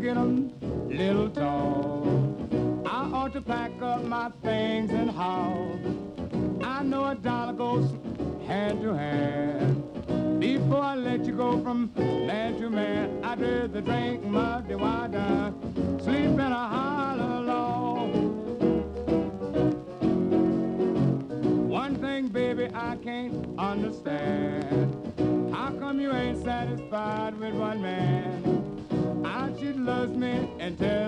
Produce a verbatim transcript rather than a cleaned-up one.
get a little tall. I ought to pack up my things and haul. I know a dollar goes hand to hand. Before I let you go from man to man, I'd rather drink muddy water, sleep in a hollow log. One thing, baby, I can't understand. How come you ain't satisfied with one man? How she loves me and tells